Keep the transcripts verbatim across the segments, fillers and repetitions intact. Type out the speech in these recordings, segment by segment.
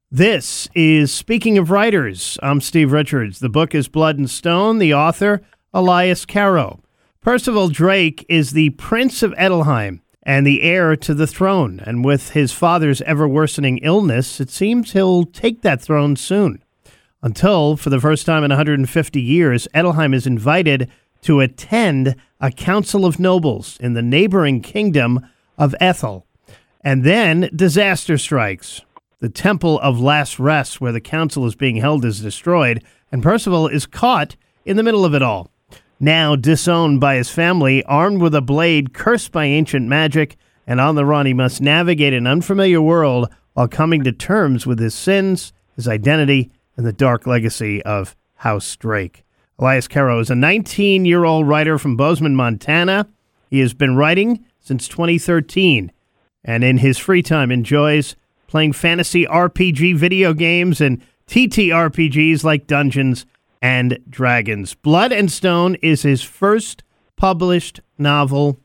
This is Speaking of Writers. I'm Steve Richards. The book is Blood and Stone. The author, Elias Carrow. Percival Drake is the Prince of Edelheim and the heir to the throne. And with his father's ever-worsening illness, it seems he'll take that throne soon. Until, for the first time in one hundred fifty years, Edelheim is invited to attend a council of nobles in the neighboring kingdom of Ethel. And then disaster strikes. The Temple of Last Rest, where the council is being held, is destroyed, and Percival is caught in the middle of it all. Now disowned by his family, armed with a blade, cursed by ancient magic, and on the run, he must navigate an unfamiliar world while coming to terms with his sins, his identity, and the dark legacy of House Drake. Elias Carrow is a nineteen-year-old writer from Bozeman, Montana. He has been writing since twenty thirteen, and in his free time enjoys playing fantasy R P G video games and T T R P Gs like Dungeons and Dragons. Blood and Stone is his first published novel.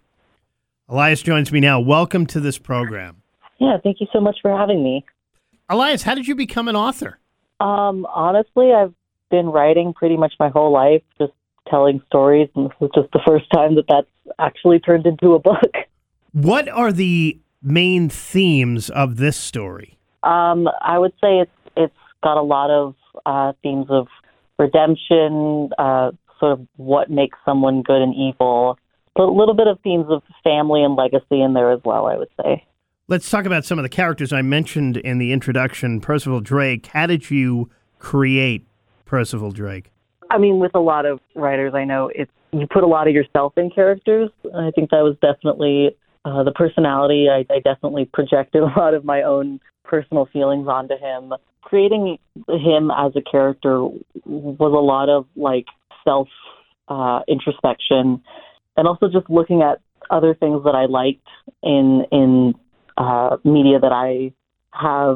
Elias joins me now. Welcome to this program. Yeah, thank you so much for having me. Elias, how did you become an author? Um, honestly, I've been writing pretty much my whole life, just telling stories, and this is just the first time that that's actually turned into a book. What are the main themes of this story? Um, I would say it's it's got a lot of uh, themes of redemption, uh, sort of what makes someone good and evil, but a little bit of themes of family and legacy in there as well, I would say. Let's talk about some of the characters I mentioned in the introduction. Percival Drake, how did you create Percival Drake? I mean, with a lot of writers, I know it's you put a lot of yourself in characters. I think that was definitely Uh, the personality. I, I definitely projected a lot of my own personal feelings onto him. Creating him as a character was a lot of like self uh, introspection, and also just looking at other things that I liked in in uh, media that I have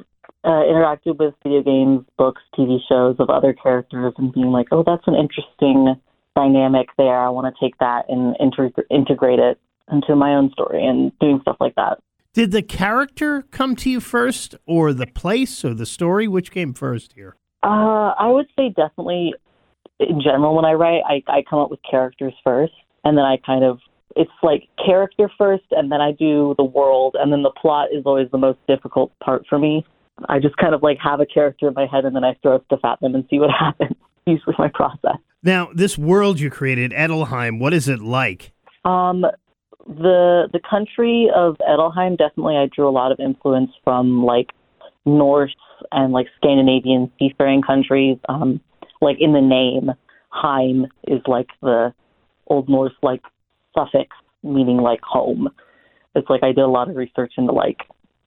uh, interacted with, video games, books, T V shows of other characters, and being like, oh, that's an interesting dynamic there. I want to take that and inter- integrate it into my own story and doing stuff like that. Did the character come to you first, or the place, or the story? Which came first here? Uh, I would say definitely, in general, when I write, I, I come up with characters first, and then I kind of, it's like character first, and then I do the world, and then the plot is always the most difficult part for me. I just kind of like have a character in my head, and then I throw stuff at them and see what happens. Usually my process. Now, this world you created, Edelheim, what is it like? Um, The the country of Edelheim, definitely I drew a lot of influence from like Norse and like Scandinavian seafaring countries. Um, like in the name, Heim is like the Old Norse like suffix meaning like home. It's like I did a lot of research into like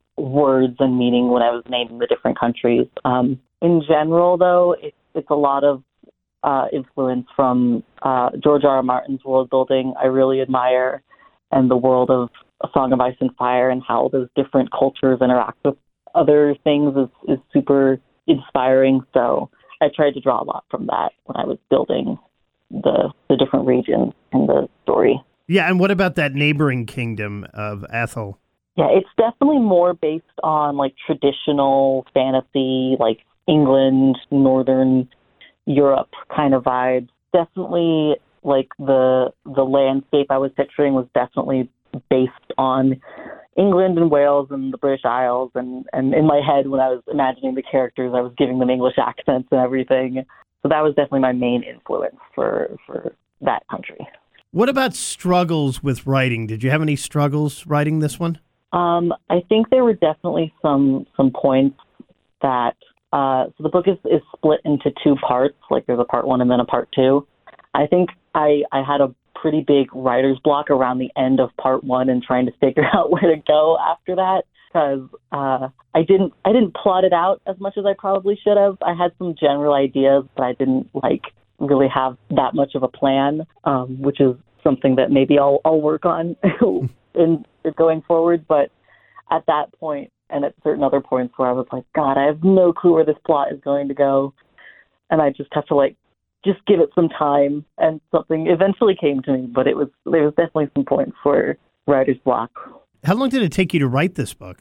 words and meaning when I was naming the different countries. Um, in general, though, it, it's a lot of uh, influence from uh, George R. R. Martin's world building. I really admire. And the world of A Song of Ice and Fire and how those different cultures interact with other things is, is super inspiring. So I tried to draw a lot from that when I was building the the different regions in the story. Yeah, and what about that neighboring kingdom of Ethel? Yeah, it's definitely more based on like traditional fantasy, like England, Northern Europe kind of vibes. Definitely like the the landscape I was picturing was definitely based on England and Wales and the British Isles. And, and in my head, when I was imagining the characters, I was giving them English accents and everything. So that was definitely my main influence for, for that country. What about struggles with writing? Did you have any struggles writing this one? Um, I think there were definitely some some points that, uh, so the book is, is split into two parts, like there's a part one and then a part two. I think I, I had a pretty big writer's block around the end of part one and trying to figure out where to go after that, because uh, I didn't I didn't plot it out as much as I probably should have. I had some general ideas, but I didn't like really have that much of a plan, um, which is something that maybe I'll I'll work on in going forward. But at that point, and at certain other points where I was like, God, I have no clue where this plot is going to go, and I just have to like just give it some time, and something eventually came to me. But it was there was definitely some points for writer's block. How long did it take you to write this book?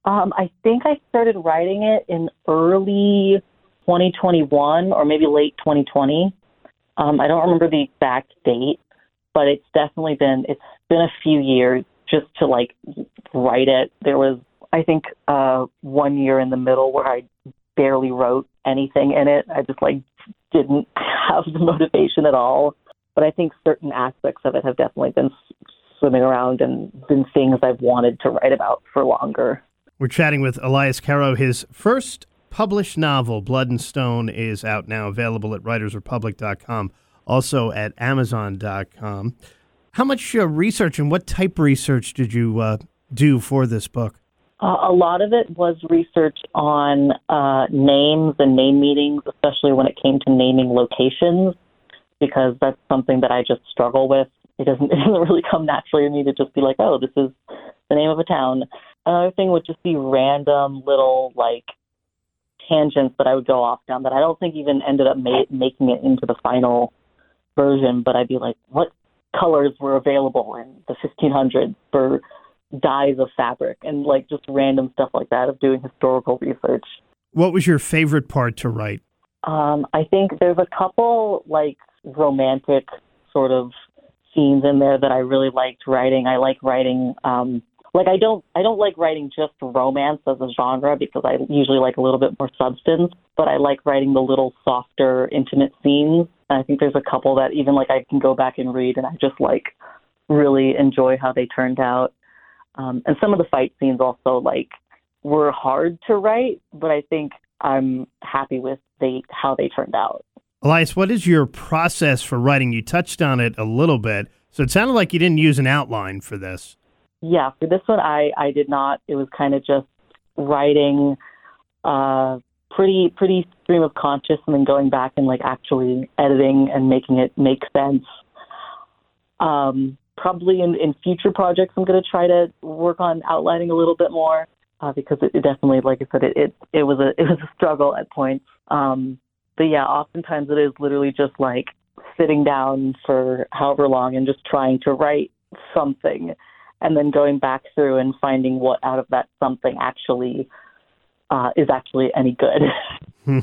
Um, I think I started writing it in early twenty twenty-one or maybe late twenty twenty. Um, I don't remember the exact date, but it's definitely been, it's been a few years just to like write it. There was, I think, uh, one year in the middle where I barely wrote anything in it. I just like didn't have the motivation at all. But I think certain aspects of it have definitely been swimming around and been things I've wanted to write about for longer. We're chatting with Elias Caro. His first published novel, Blood and Stone, is out now, available at writers republic dot com, also at amazon dot com. How much uh, research and what type of research did you uh, do for this book? Uh, a lot of it was research on uh, names and name meanings, especially when it came to naming locations, because that's something that I just struggle with. It doesn't, it doesn't really come naturally to me to just be like, oh, this is the name of a town. Another thing would just be random little, like, tangents that I would go off down that I don't think even ended up ma- making it into the final version, but I'd be like, what colors were available in the fifteen hundreds for dyes of fabric, and like just random stuff like that of doing historical research. What was your favorite part to write? Um, I think there's a couple like romantic sort of scenes in there that I really liked writing. I like writing, um, like I don't, I don't like writing just romance as a genre because I usually like a little bit more substance, but I like writing the little softer, intimate scenes. And I think there's a couple that even like I can go back and read and I just like really enjoy how they turned out. Um, and some of the fight scenes also like were hard to write, but I think I'm happy with they how they turned out. Elias, what is your process for writing? You touched on it a little bit, so it sounded like you didn't use an outline for this. Yeah, for this one, I, I did not. It was kind of just writing uh, pretty pretty stream of conscious and then going back and like actually editing and making it make sense. Um, probably in, in future projects, I'm going to try to work on outlining a little bit more uh, because it, it definitely, like I said, it, it it was a it was a struggle at points. Um, but yeah, oftentimes it is literally just like sitting down for however long and just trying to write something, and then going back through and finding what out of that something actually uh, is actually any good.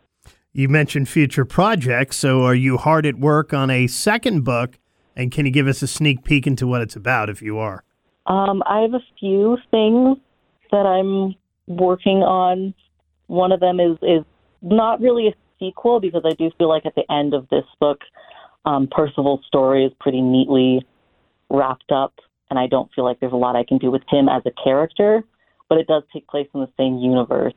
You mentioned future projects, so are you hard at work on a second book? And can you give us a sneak peek into what it's about, if you are? Um, I have a few things that I'm working on. One of them is, is not really a sequel because I do feel like at the end of this book, um, Percival's story is pretty neatly wrapped up, and I don't feel like there's a lot I can do with him as a character, but it does take place in the same universe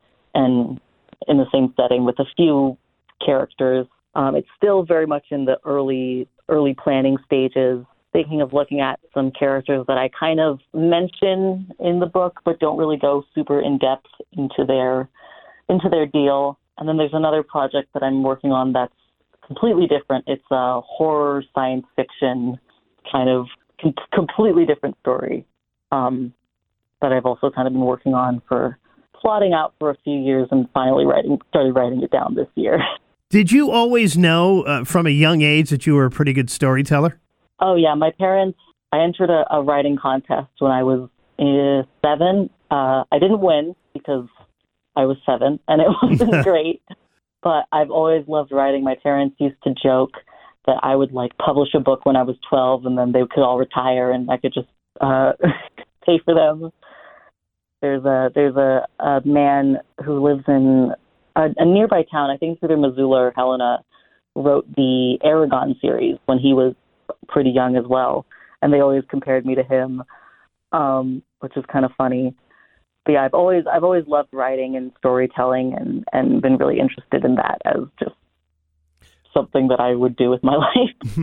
and in the same setting with a few characters. Um, it's still very much in the early early planning stages, thinking of looking at some characters that I kind of mention in the book, but don't really go super in depth into their into their deal. And then there's another project that I'm working on that's completely different. It's a horror science fiction kind of com- completely different story um, that I've also kind of been working on for plotting out for a few years and finally writing started writing it down this year. Did you always know uh, from a young age that you were a pretty good storyteller? Oh, yeah. My parents, I entered a, a writing contest when I was uh, seven. Uh, I didn't win because I was seven, and it wasn't great. But I've always loved writing. My parents used to joke that I would, like, publish a book when I was twelve, and then they could all retire, and I could just uh, pay for them. There's a there's a, a man who lives in a, a nearby town, I think it's either Missoula or Helena, wrote the Aragon series when he was pretty young as well. And they always compared me to him, um, which is kind of funny. But yeah, I've always I've always loved writing and storytelling and, and been really interested in that as just something that I would do with my life.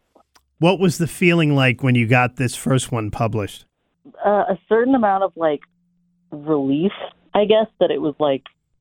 What was the feeling like when you got this first one published? Uh, a certain amount of like relief, I guess, that it was like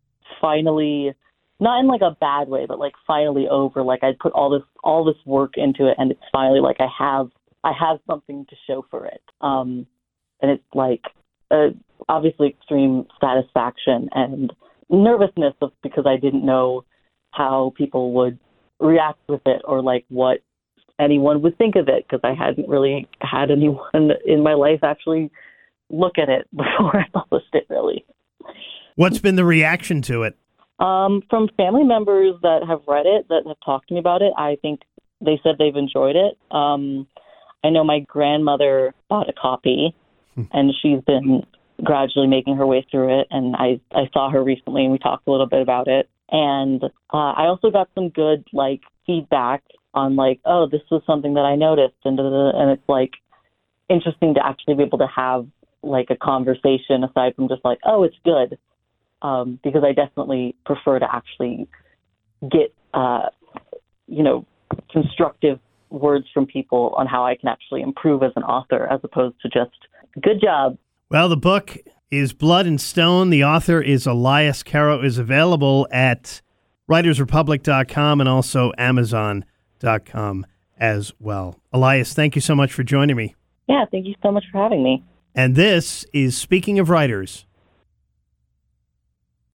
finally, not in like a bad way, but like finally over. Like I put all this all this work into it, and it's finally like I have I have something to show for it. Um, and it's like uh, obviously extreme satisfaction and nervousness of, because I didn't know how people would react with it or like what anyone would think of it, because I hadn't really had anyone in my life actually look at it before I published it, really. What's been the reaction to it? Um, from family members that have read it, that have talked to me about it, I think they said they've enjoyed it. Um, I know my grandmother bought a copy, and she's been gradually making her way through it, and I, I saw her recently, and we talked a little bit about it. And uh, I also got some good, like, feedback on, like, oh, this was something that I noticed, and, and it's, like, interesting to actually be able to have, like, a conversation aside from just, like, oh, it's good. Um, because I definitely prefer to actually get, uh, you know, constructive words from people on how I can actually improve as an author as opposed to just, good job. Well, the book is Blood and Stone. The author is Elias Caro. Is available at writers republic dot com and also amazon dot com as well. Elias, thank you so much for joining me. Yeah, thank you so much for having me. And this is Speaking of Writers.